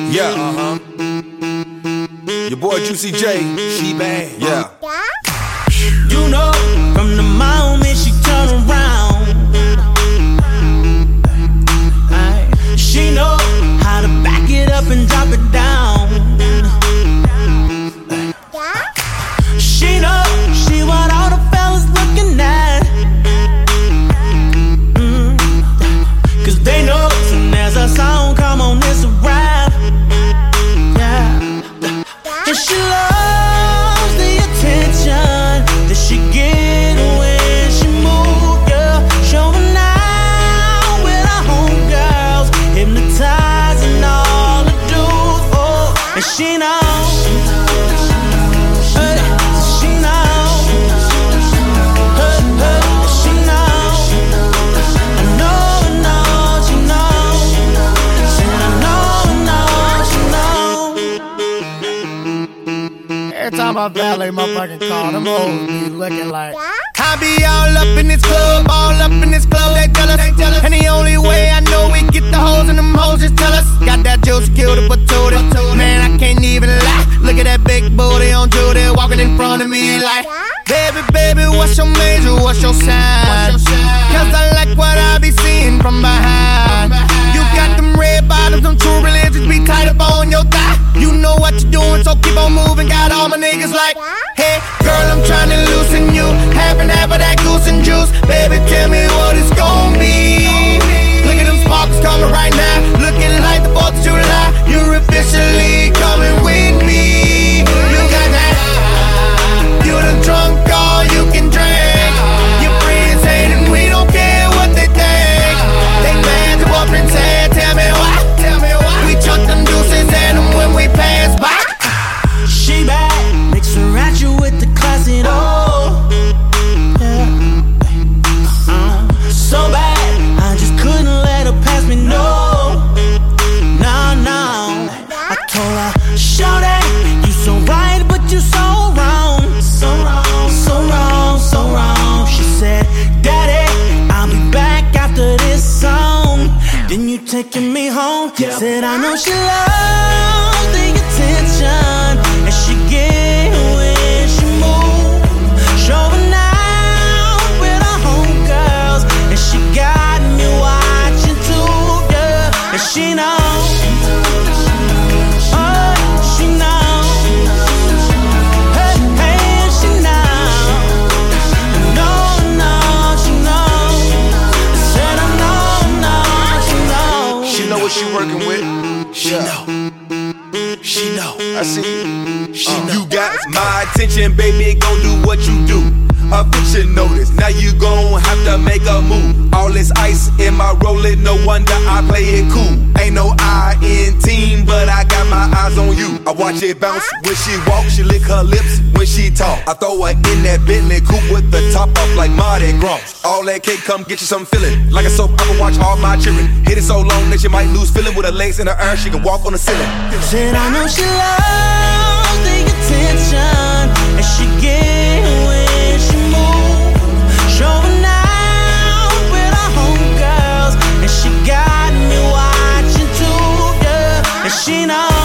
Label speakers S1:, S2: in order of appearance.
S1: Yeah, your boy Juicy J, she bad. Yeah.
S2: You know, from the moment she turn around, she know how to back it up and drop it down. She know she what all the fellas looking at. Cause they know soon as a song come on, it's a rap. Yeah. And she loves the attention that she get when she move, yeah. Showing out with her homegirls, hypnotizing all the dudes, oh. And she knows.
S3: Every time I valet my fucking car, them hoes be looking like I be all up in this club, they jealous. And the only way I know we get the hoes and them hoes just tell us. Got that juice, killed it, but told it. Man, I can't even lie. Look at that big booty on Judy walking in front of me like, baby, baby, what's your major, what's your sign? Cause I like what I be seeing from behind. You got them red bottoms, them true religions be tight up on your thigh. You know what you're doing, so keep on moving. Got all my niggas like, hey, girl, I'm trying to loosen you. Half and half of that goose and juice. Baby, tell me what it's gon' be. Look at them sparks coming right now. Looking like the 4th of July. You're officially coming with me. You got that. You done drunk all you can drink. Your friends hate and we don't care what they think. They mad to up and say, tell me why. We chuck them deuces at them when we pass by.
S2: She bad, mix her at you with the classy oh. Yeah. So bad, I just couldn't let her pass me, no. No. I told her, shorty, you so right, but you so wrong. So wrong. She said, daddy, I'll be back after this song. Then you taking me home. Said I know she loves the attention and she get when she move. Showing out with her homegirls and she got me watching too, yeah. And she knows, oh, she knows, hey, she knows. No, she knows. I said I know, she knows.
S1: She know what she working with.
S2: She know.
S1: I see you. You got my attention, baby. Gon' do what you do. A picture notice. Now you gon' have to make a move. All this ice in my rolling, no wonder I play it cool. Ain't no I in team, but I got my eyes on you. I watch it bounce when she walk, she lick her lips when she talk. I throw her in that Bentley coupe with the top off like Mardi Gras. All that cake, come get you some feeling. Like a soap opera, watch all my children. Hit it so long that she might lose feeling. With her legs in her air, she can walk on the ceiling.
S2: Said I know she loves the attention and she get when she move. Showing out with her homegirls and she got me watching too, yeah. And she knows.